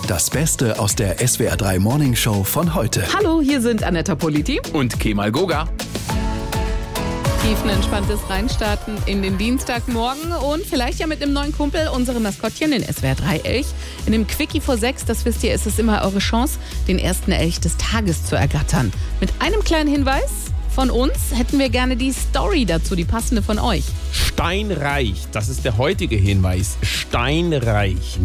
Das Beste aus der SWR3 Morning Show von heute. Hallo, hier sind Anetta Politi und Kemal Goga. Tiefenentspanntes Reinstarten in den Dienstagmorgen und vielleicht ja mit einem neuen Kumpel, unserem Maskottchen, den SWR3 Elch. In dem Quickie vor 6, das wisst ihr, ist es immer eure Chance, den ersten Elch des Tages zu ergattern. Mit einem kleinen Hinweis von uns hätten wir gerne die Story dazu, die passende von euch. Steinreich, das ist der heutige Hinweis. Steinreich,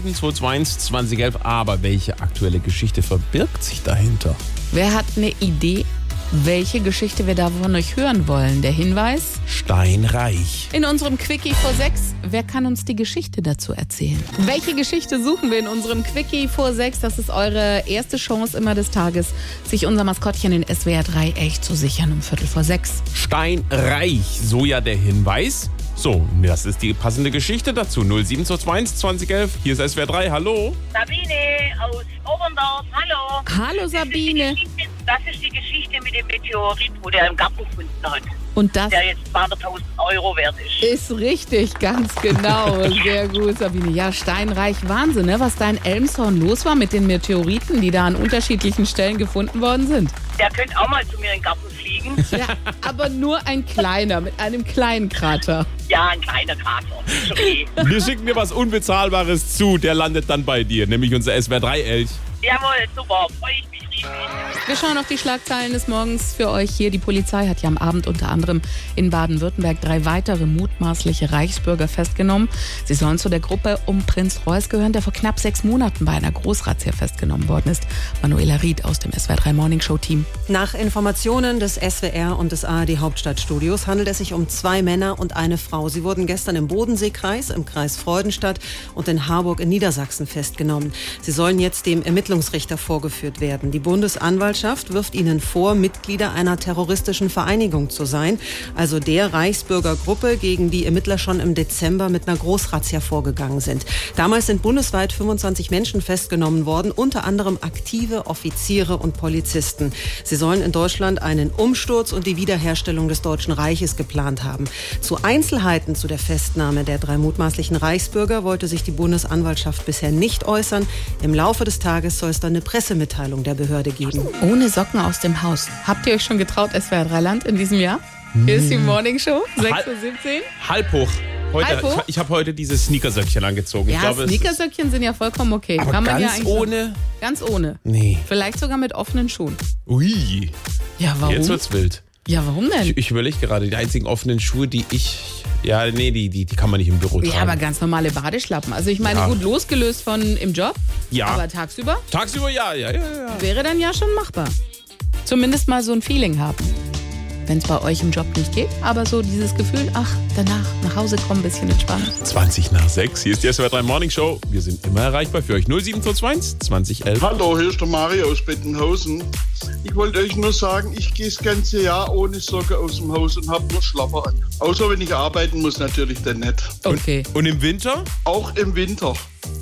07221 2011. Aber welche aktuelle Geschichte verbirgt sich dahinter? Wer hat eine Idee, welche Geschichte wir da von euch hören wollen? Der Hinweis? Steinreich. In unserem Quickie vor 6, wer kann uns die Geschichte dazu erzählen? Welche Geschichte suchen wir in unserem Quickie vor 6? Das ist eure erste Chance immer des Tages, sich unser Maskottchen in SWR3 Elch zu sichern um 5:45. Steinreich, so ja der Hinweis. So, das ist die passende Geschichte dazu. 07221 2011. Hier ist SWR3. Hallo. Sabine aus Oberndorf. Hallo. Hallo Sabine. Das ist die Geschichte mit dem Meteorit, wo der im Garten gefunden hat. Und das der jetzt 200.000 Euro wert ist. Ist richtig, ganz genau. Sehr gut, Sabine. Ja, Steinreich, Wahnsinn, ne? Was da in Elmshorn los war mit den Meteoriten, die da an unterschiedlichen Stellen gefunden worden sind. Der könnte auch mal zu mir in den Garten fliegen. Ja, aber nur ein kleiner, mit einem kleinen Krater. Ja, ein kleiner Krater. Ist okay. Wir schicken dir was Unbezahlbares zu. Der landet dann bei dir, nämlich unser SWR3 Elch. Jawohl, super. Freue ich mich riesig. Wir schauen auf die Schlagzeilen des Morgens für euch hier. Die Polizei hat ja am Abend unter anderem in Baden-Württemberg 3 weitere mutmaßliche Reichsbürger festgenommen. Sie sollen zu der Gruppe um Prinz Reuß gehören, der vor knapp 6 Monaten bei einer Großrazzia festgenommen worden ist. Manuela Ried aus dem SWR3 Morning Show Team. Nach Informationen des SWR und des ARD Hauptstadtstudios handelt es sich um 2 Männer und eine Frau. Sie wurden gestern im Bodenseekreis, im Kreis Freudenstadt und in Harburg in Niedersachsen festgenommen. Sie sollen jetzt dem Ermittlungsrichter vorgeführt werden. Die Bundesanwaltschaft wirft ihnen vor, Mitglieder einer terroristischen Vereinigung zu sein, also der Reichsbürgergruppe, gegen die Ermittler schon im Dezember mit einer Großrazzia vorgegangen sind. Damals sind bundesweit 25 Menschen festgenommen worden, unter anderem aktive Offiziere und Polizisten. Sie sollen in Deutschland einen Umsturz und die Wiederherstellung des Deutschen Reiches geplant haben. Zu Einzelheiten zu der Festnahme der 3 mutmaßlichen Reichsbürger wollte sich die Bundesanwaltschaft bisher nicht äußern. Im Laufe des Tages soll es dann eine Pressemitteilung der Behörde geben. Ohne Socken aus dem Haus. Habt ihr euch schon getraut, SWR3 Land in diesem Jahr? Hier ist die Morning Show, 6:17 Uhr. Halb hoch. Halb hoch? Ich habe heute diese Sneakersöckchen angezogen. Ja, ich glaube, Sneakersöckchen sind ja vollkommen okay. Aber kann man ganz ja ohne? Ganz ohne. Nee. Vielleicht sogar mit offenen Schuhen. Ui. Ja, warum? Jetzt wird's wild. Ja, warum denn? Ich überlege gerade, die einzigen offenen Schuhe, die ich... Ja, nee, die kann man nicht im Büro tragen. Ja, aber ganz normale Badeschlappen. Also ich meine, gut losgelöst von im Job. Ja. Aber tagsüber? Tagsüber ja. Wäre dann ja schon machbar. Zumindest mal so ein Feeling haben. Wenn es bei euch im Job nicht geht, aber so dieses Gefühl, danach nach Hause kommen, ein bisschen entspannen. 6:20. Hier ist die SWR3 Morning Show. Wir sind immer erreichbar für euch. 07221 2011. Hallo, hier ist der Mario aus Bettenhausen. Ich wollte euch nur sagen, ich gehe das ganze Jahr ohne Socke aus dem Haus und habe nur Schlapper an. Außer wenn ich arbeiten muss, natürlich dann nicht. Okay. Und im Winter? Auch im Winter.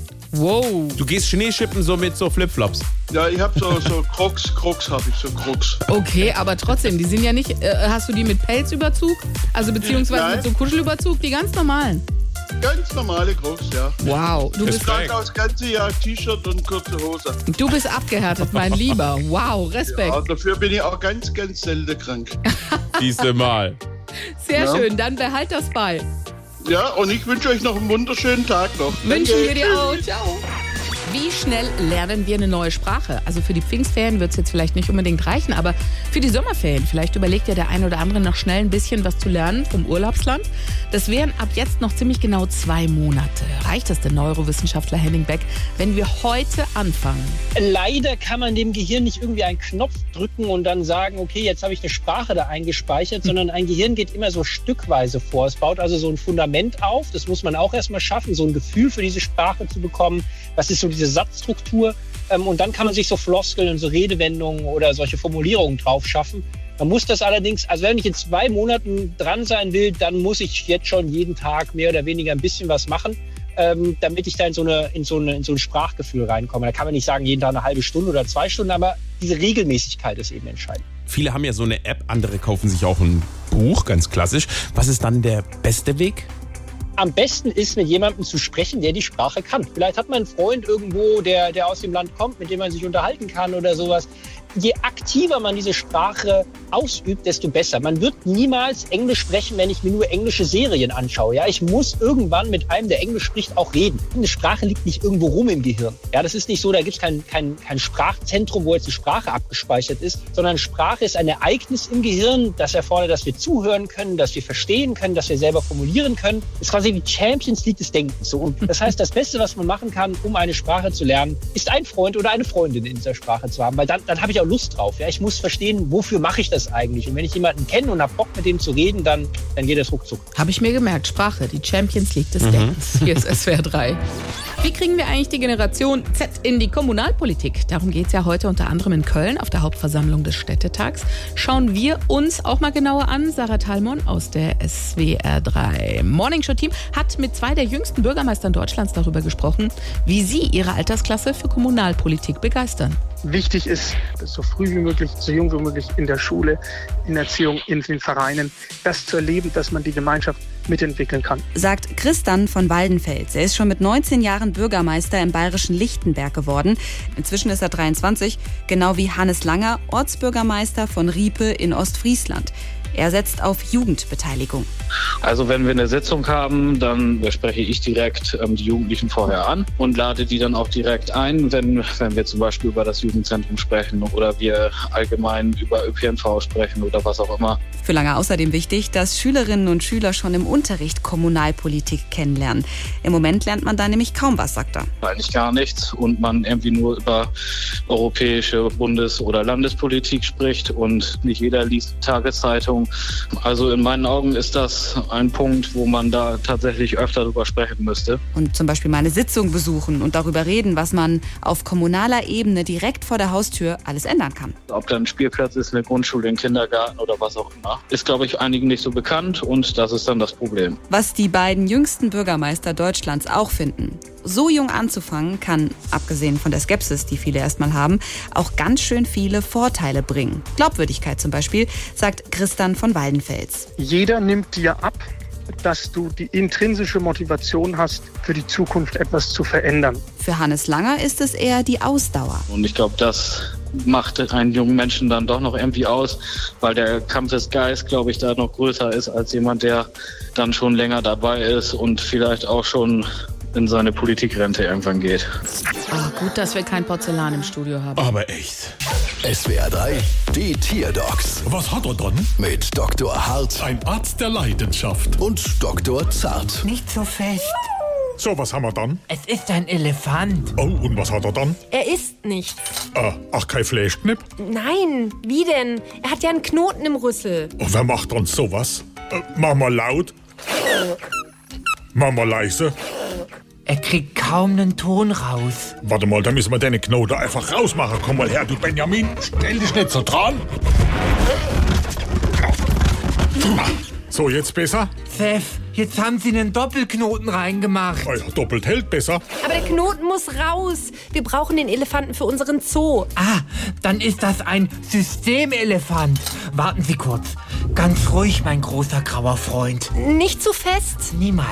Wow. Du gehst Schneeschippen so mit so Flipflops. Ja, ich habe so Crocs habe ich, so Crocs. Okay, aber trotzdem, die sind ja nicht, hast du die mit Pelzüberzug? Also beziehungsweise Nein. mit so Kuschelüberzug, die ganz normalen? Ganz normale Crocs, ja. Wow, Das Ich trage auch das ganze Jahr T-Shirt und kurze Hose. du bist abgehärtet, mein Lieber. Wow, Respekt. Ja, dafür bin ich auch ganz, ganz selten krank. Siehste mal. Sehr Ja. schön, dann behalt das bei. Ja, und ich wünsche euch noch einen wunderschönen Tag noch. Wünschen Danke. wir dir auch. Ciao. Wie schnell lernen wir eine neue Sprache? Also für die Pfingstferien wird es jetzt vielleicht nicht unbedingt reichen, aber für die Sommerferien, vielleicht überlegt ja der eine oder andere noch schnell ein bisschen was zu lernen vom Urlaubsland. Das wären ab jetzt noch ziemlich genau 2 Monate. Reicht das, der Neurowissenschaftler Henning Beck, wenn wir heute anfangen? Leider kann man dem Gehirn nicht irgendwie einen Knopf drücken und dann sagen, okay, jetzt habe ich eine Sprache da eingespeichert, sondern ein Gehirn geht immer so stückweise vor. Es baut also so ein Fundament auf, das muss man auch erstmal schaffen, so ein Gefühl für diese Sprache zu bekommen. Was ist so diese Satzstruktur? Und dann kann man sich so Floskeln und so Redewendungen oder solche Formulierungen drauf schaffen. Man muss das allerdings, also wenn ich in 2 Monaten dran sein will, dann muss ich jetzt schon jeden Tag mehr oder weniger ein bisschen was machen, damit ich da in so ein Sprachgefühl reinkomme. Da kann man nicht sagen, jeden Tag eine halbe Stunde oder 2 Stunden, aber diese Regelmäßigkeit ist eben entscheidend. Viele haben ja so eine App, andere kaufen sich auch ein Buch, ganz klassisch. Was ist dann der beste Weg? am besten ist, mit jemandem zu sprechen, der die Sprache kann. Vielleicht hat man einen Freund irgendwo, der aus dem Land kommt, mit dem man sich unterhalten kann oder sowas. Je aktiver man diese Sprache ausübt, desto besser. Man wird niemals Englisch sprechen, wenn ich mir nur englische Serien anschaue. Ja, ich muss irgendwann mit einem, der Englisch spricht, auch reden. Eine Sprache liegt nicht irgendwo rum im Gehirn. Ja, das ist nicht so, da gibt es kein Sprachzentrum, wo jetzt die Sprache abgespeichert ist, sondern Sprache ist ein Ereignis im Gehirn, das erfordert, dass wir zuhören können, dass wir verstehen können, dass wir selber formulieren können. Das ist quasi wie Champions League des Denkens. So. Und das heißt, das Beste, was man machen kann, um eine Sprache zu lernen, ist ein Freund oder eine Freundin in dieser Sprache zu haben, weil dann habe ich auch Lust drauf. Ja, ich muss verstehen, wofür mache ich das eigentlich? Und wenn ich jemanden kenne und habe Bock, mit dem zu reden, dann geht das ruckzuck. Habe ich mir gemerkt. Sprache, die Champions League des Denkens. Hier ist SWR 3. Wie kriegen wir eigentlich die Generation Z in die Kommunalpolitik? Darum geht es ja heute unter anderem in Köln auf der Hauptversammlung des Städtetags. Schauen wir uns auch mal genauer an. Sarah Thalmon aus der SWR 3 Morningshow-Team hat mit 2 der jüngsten Bürgermeistern Deutschlands darüber gesprochen, wie sie ihre Altersklasse für Kommunalpolitik begeistern. Wichtig ist, so früh wie möglich, so jung wie möglich in der Schule, in der Erziehung, in den Vereinen, das zu erleben, dass man die Gemeinschaft mitentwickeln kann. Sagt Christian von Waldenfels. Er ist schon mit 19 Jahren Bürgermeister im bayerischen Lichtenberg geworden. Inzwischen ist er 23, genau wie Hannes Langer, Ortsbürgermeister von Riepe in Ostfriesland. Er setzt auf Jugendbeteiligung. Also wenn wir eine Sitzung haben, dann spreche ich direkt die Jugendlichen vorher an und lade die dann auch direkt ein, wenn wir zum Beispiel über das Jugendzentrum sprechen oder wir allgemein über ÖPNV sprechen oder was auch immer. Für Langer außerdem wichtig, dass Schülerinnen und Schüler schon im Unterricht Kommunalpolitik kennenlernen. Im Moment lernt man da nämlich kaum was, sagt er. Eigentlich gar nichts und man irgendwie nur über europäische Bundes- oder Landespolitik spricht und nicht jeder liest die Tageszeitung. Also in meinen Augen ist das ein Punkt, wo man da tatsächlich öfter drüber sprechen müsste. Und zum Beispiel mal eine Sitzung besuchen und darüber reden, was man auf kommunaler Ebene direkt vor der Haustür alles ändern kann. Ob da ein Spielplatz ist, eine Grundschule, ein Kindergarten oder was auch immer, ist, glaube ich, einigen nicht so bekannt und das ist dann das Problem. Was die beiden jüngsten Bürgermeister Deutschlands auch finden. So jung anzufangen kann, abgesehen von der Skepsis, die viele erstmal haben, auch ganz schön viele Vorteile bringen. Glaubwürdigkeit zum Beispiel, sagt Christian von Waldenfels. Jeder nimmt dir ab, dass du die intrinsische Motivation hast, für die Zukunft etwas zu verändern. Für Hannes Langer ist es eher die Ausdauer. Und ich glaube, das macht einen jungen Menschen dann doch noch irgendwie aus, weil der Kampfesgeist, glaube ich, da noch größer ist als jemand, der dann schon länger dabei ist und vielleicht auch schon in seine Politikrente irgendwann geht. Oh, gut, dass wir kein Porzellan im Studio haben. Aber echt. SWR 3, die Tierdocs Was hat er dann? mit Dr. Hart Ein Arzt der Leidenschaft. und Dr. Zart. Nicht so fest. So, was haben wir dann? Es ist ein Elefant. Oh, und was hat er dann? Er isst nichts. Ach, kein Fleischknipp? Nein, wie denn? Er hat ja einen Knoten im Rüssel. Oh, wer macht dann sowas? Mach mal laut. Mach mal leise. Er kriegt kaum einen Ton raus. Warte mal, dann müssen wir deine Knoten einfach rausmachen. Komm mal her, du Benjamin. Stell dich nicht so dran. So, jetzt besser? Sef, jetzt haben sie einen Doppelknoten reingemacht. Oh ja, doppelt hält besser. Aber der Knoten muss raus. Wir brauchen den Elefanten für unseren Zoo. Ah, dann ist das ein Systemelefant. Warten Sie kurz. Ganz ruhig, mein großer grauer Freund. Nicht zu fest. Niemals.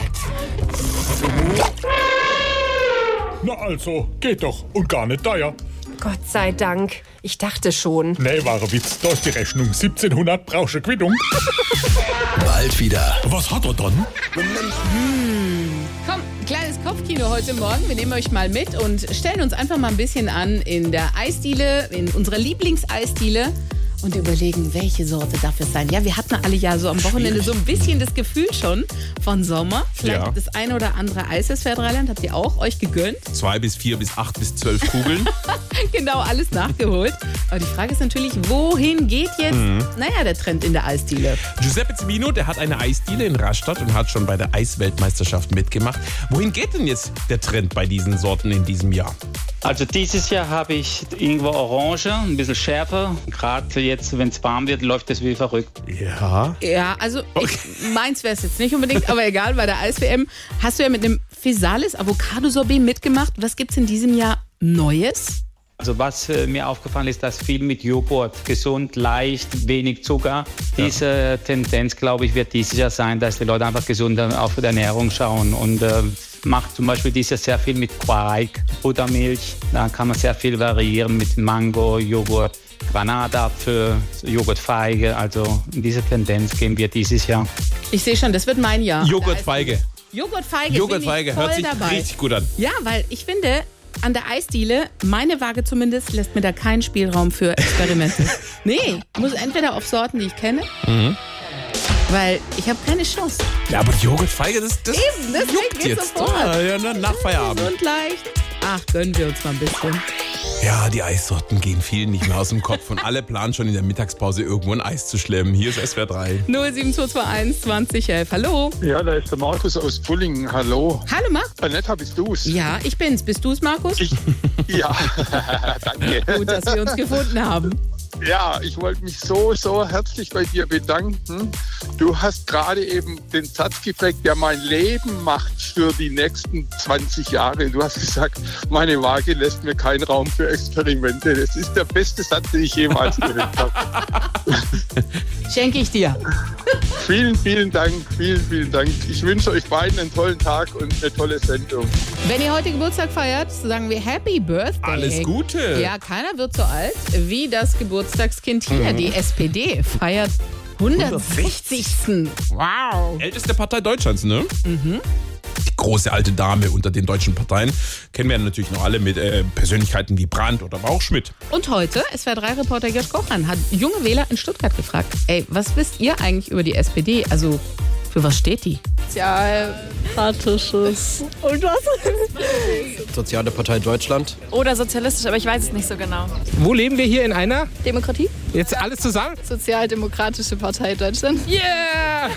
Na also, geht doch. Und gar nicht teuer. Gott sei Dank. Ich dachte schon. Nee, wahre Witz. Da ist die Rechnung. 1700 brauchst du Quittung. Bald wieder. Was hat er dann? Komm, kleines Kopfkino heute Morgen. Wir nehmen euch mal mit und stellen uns einfach mal ein bisschen an in der Eisdiele, in unserer Lieblingseisdiele. Und überlegen, welche Sorte darf es sein. Ja, wir hatten alle ja so am Wochenende so ein bisschen das Gefühl schon von Sommer. Vielleicht das eine oder andere Eis des SWR 3 habt ihr auch euch gegönnt. 2 bis 4 bis 8 bis 12 Kugeln. Genau, alles nachgeholt. Aber die Frage ist natürlich, wohin geht jetzt, der Trend in der Eisdiele? Giuseppe Zimino, der hat eine Eisdiele in Rastatt und hat schon bei der Eisweltmeisterschaft mitgemacht. Wohin geht denn jetzt der Trend bei diesen Sorten in diesem Jahr? Also dieses Jahr habe ich Ingwer Orange, ein bisschen schärfer. Gerade jetzt, wenn es warm wird, läuft das wie verrückt. Ja. Ja, also meins wäre es jetzt nicht unbedingt, aber egal, bei der Eis-WM hast du ja mit einem Physalis Avocado-Sorbet mitgemacht. Was gibt's in diesem Jahr Neues? Also was mir aufgefallen ist, dass viel mit Joghurt, gesund, leicht, wenig Zucker. Diese Tendenz, glaube ich, wird dieses Jahr sein, dass die Leute einfach gesünder auf die Ernährung schauen und macht zum Beispiel dieses Jahr sehr viel mit Quark, Buttermilch. Da kann man sehr viel variieren mit Mango, Joghurt, Granatapfel, Joghurtfeige. Also in diese Tendenz gehen wir dieses Jahr. Ich sehe schon, das wird mein Jahr. Joghurtfeige. Joghurtfeige hört sich dabei. richtig gut an. Ja, weil ich finde, an der Eisdiele, meine Waage zumindest, lässt mir da keinen Spielraum für Experimente. Nee, muss entweder auf Sorten, die ich kenne, weil ich habe keine Chance. Ja, aber Joghurtfeige, das Eben, das juckt geht jetzt. sofort. Nach Feierabend. Und leicht. Ach, gönnen wir uns mal ein bisschen. Ja, die Eissorten gehen vielen nicht mehr aus dem Kopf und alle planen schon in der Mittagspause irgendwo ein Eis zu schlemmen. Hier ist SWR 3. 07221 2011. Hallo. Ja, da ist der Markus aus Bullingen. Hallo. Hallo, Markus. Annette, bist du's? Ja, ich bin's. Bist du's, Markus? Ja, danke. Gut, dass wir uns gefunden haben. Ja, ich wollte mich so herzlich bei dir bedanken. Du hast gerade eben den Satz geprägt, der mein Leben macht für die nächsten 20 Jahre. Du hast gesagt, meine Waage lässt mir keinen Raum für Experimente. Das ist der beste Satz, den ich jemals gehört habe. Schenke ich dir. Vielen Dank, vielen Dank. Ich wünsche euch beiden einen tollen Tag und eine tolle Sendung. Wenn ihr heute Geburtstag feiert, sagen wir Happy Birthday. Alles Gute. Ja, keiner wird so alt wie das Geburtstagskind hier. Die SPD feiert 160. Wow. Älteste Partei Deutschlands, ne? Die große alte Dame unter den deutschen Parteien. Kennen wir natürlich noch alle mit Persönlichkeiten wie Brandt oder aber auch Schmidt. Und heute, SWR3-Reporter Gerd Kochran hat junge Wähler in Stuttgart gefragt, ey, was wisst ihr eigentlich über die SPD? Also, für was steht die? Sozialdemokratisches. Und was? Soziale Partei Deutschland. Oder sozialistisch, aber ich weiß es nicht so genau. Wo leben wir hier in einer? Demokratie? Jetzt alles zusammen? Sozialdemokratische Partei Deutschland. Yeah!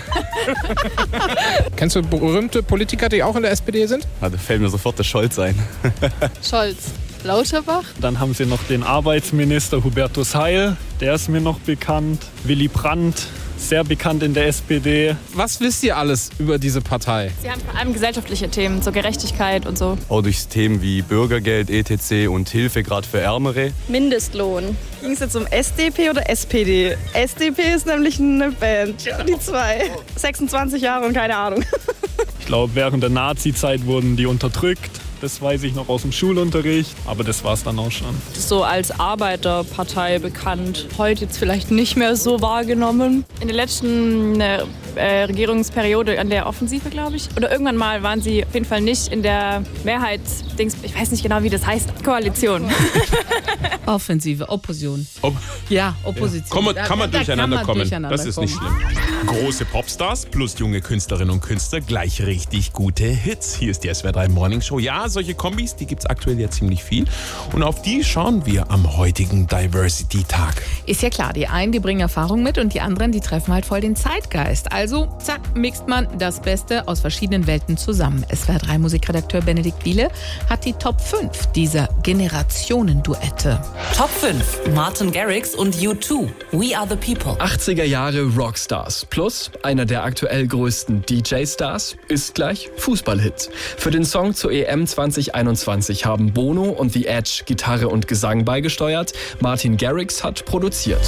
Kennst du berühmte Politiker, die auch in der SPD sind? Da fällt mir sofort der Scholz ein. Scholz. Lauterbach. Dann haben sie noch den Arbeitsminister Hubertus Heil, der ist mir noch bekannt. Willy Brandt, sehr bekannt in der SPD. Was wisst ihr alles über diese Partei? Sie haben vor allem gesellschaftliche Themen, so Gerechtigkeit und so. Auch durch Themen wie Bürgergeld, ETC und Hilfe gerade für Ärmere. Mindestlohn. Ging es jetzt um SDP oder SPD? SDP ist nämlich eine Band, die zwei. 26 Jahre und keine Ahnung. Ich glaube, während der Nazi-Zeit wurden die unterdrückt. Das weiß ich noch aus dem Schulunterricht, aber das war es dann auch schon. So als Arbeiterpartei bekannt. Heute jetzt vielleicht nicht mehr so wahrgenommen. In der letzten Regierungsperiode an der Offensive, glaube ich. Oder irgendwann mal waren sie auf jeden Fall nicht in der Mehrheitsdings, ich weiß nicht genau, wie das heißt, Koalition. Offensive, Opposition. Ja, Opposition. Ja. Kann man durcheinander kommen. Das ist nicht schlimm. Große Popstars plus junge Künstlerinnen und Künstler, gleich richtig gute Hits. Hier ist die SWR 3 Morning Show. Ja, solche Kombis, die gibt es aktuell ja ziemlich viel. Und auf die schauen wir am heutigen Diversity-Tag. Ist ja klar, die einen, die bringen Erfahrung mit und die anderen, die treffen halt voll den Zeitgeist. Also, zack, mixt man das Beste aus verschiedenen Welten zusammen. SWR 3 Musikredakteur Benedikt Wiele hat die Top 5 dieser Generationen-Duette. Top 5. Martin Garrix und U2. We Are The People. 80er Jahre Rockstars plus einer der aktuell größten DJ-Stars ist gleich Fußballhit. Für den Song zur EM 2021 haben Bono und The Edge Gitarre und Gesang beigesteuert. Martin Garrix hat produziert.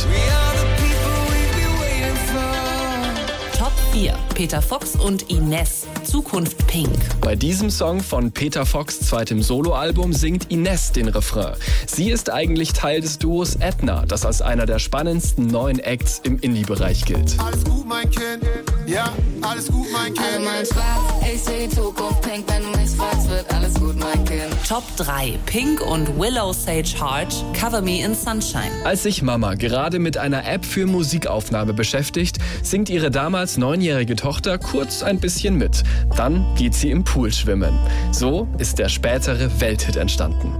Top 4. Peter Fox und Ines. Zukunft Pink. Bei diesem Song von Peter Fox' zweitem Soloalbum singt Ines den Refrain. Sie ist eigentlich Teil des Duos Edna, das als einer der spannendsten neuen Acts im Indie-Bereich gilt. Alles gut, mein Kind. Ja, alles gut, mein Kind. Alle meinen Spaß, ich seh die Zukunft Pink. Wenn du mich fragst, wird alles gut, mein Kind. Top 3. Pink und Willow Sage Hart. Cover Me in Sunshine. Als sich Mama gerade mit einer App für Musikaufnahme beschäftigt, singt ihre damals 9-jährige Tochter kurz ein bisschen mit. Dann geht sie im Pool schwimmen. So ist der spätere Welthit entstanden.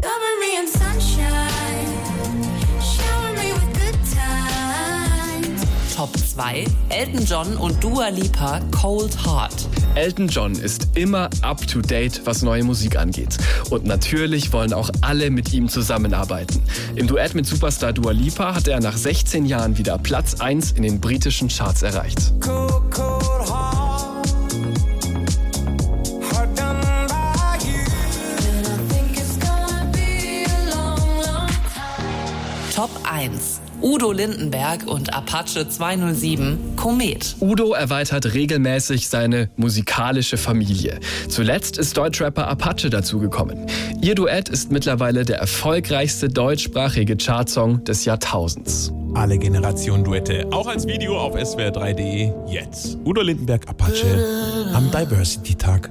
Top 2. Elton John und Dua Lipa, Cold Heart. Elton John ist immer up to date, was neue Musik angeht. Und natürlich wollen auch alle mit ihm zusammenarbeiten. Im Duett mit Superstar Dua Lipa hat er nach 16 Jahren wieder Platz 1 in den britischen Charts erreicht. Cold, cold heart. 1. Udo Lindenberg und Apache 207 Komet. Udo erweitert regelmäßig seine musikalische Familie. Zuletzt ist Deutschrapper Apache dazugekommen. Ihr Duett ist mittlerweile der erfolgreichste deutschsprachige Chartsong des Jahrtausends. Alle Generationen-Duette, auch als Video auf swr3.de jetzt. Udo Lindenberg, Apache am Diversity-Tag.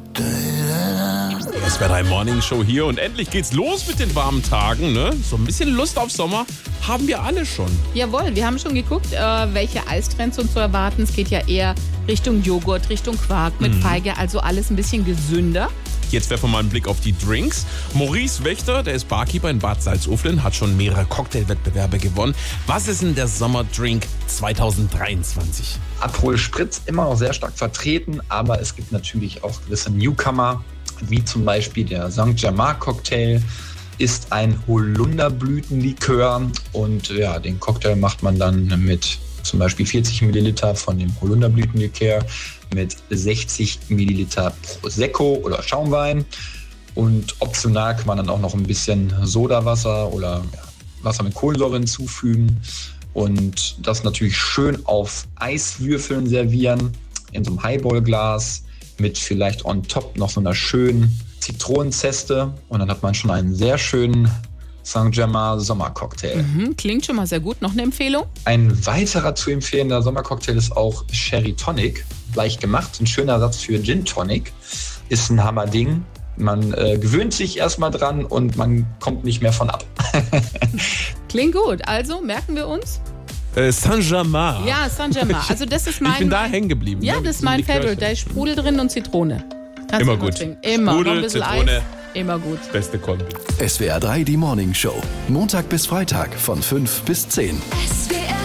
Die SWR3 Morning Show hier und endlich geht's los mit den warmen Tagen. Ne? So ein bisschen Lust auf Sommer haben wir alle schon. Jawohl, wir haben schon geguckt, welche Eistrends uns zu erwarten. Es geht ja eher Richtung Joghurt, Richtung Quark mit Feige, also alles ein bisschen gesünder. Jetzt werfen wir mal einen Blick auf die Drinks. Maurice Wächter, der ist Barkeeper in Bad Salzuflen, hat schon mehrere Cocktailwettbewerbe gewonnen. Was ist denn der Sommerdrink 2023? Aperol Spritz immer noch sehr stark vertreten, aber es gibt natürlich auch gewisse Newcomer, wie zum Beispiel der Saint-Germain Cocktail, ist ein Holunderblütenlikör und ja, den Cocktail macht man dann mit zum Beispiel 40 Milliliter von dem Holunderblütenlikör mit 60 Milliliter Prosecco oder Schaumwein und optional kann man dann auch noch ein bisschen Sodawasser oder Wasser mit Kohlensäure hinzufügen und das natürlich schön auf Eiswürfeln servieren in so einem Highball-Glas mit vielleicht on top noch so einer schönen Zitronenzeste und dann hat man schon einen sehr schönen Saint-Germain Sommercocktail. Klingt schon mal sehr gut. Noch eine Empfehlung? Ein weiterer zu empfehlender Sommercocktail ist auch Sherry Tonic. Leicht gemacht, ein schöner Ersatz für Gin Tonic. Ist ein Hammerding. Man gewöhnt sich erstmal dran und man kommt nicht mehr von ab. Klingt gut. Also merken wir uns? Saint-Germain. Ja, Saint-Germain. Also das ist mein... Ich bin da hängen geblieben. Ja, das ist mein Favorite. Da ist Sprudel drin und Zitrone. Kannst immer gut. Immer. Sprudel, noch ein bisschen Zitrone. Eis. Immer gut. Beste Kombi. SWR3 die Morning Show. Montag bis Freitag von 5 bis 10. SWR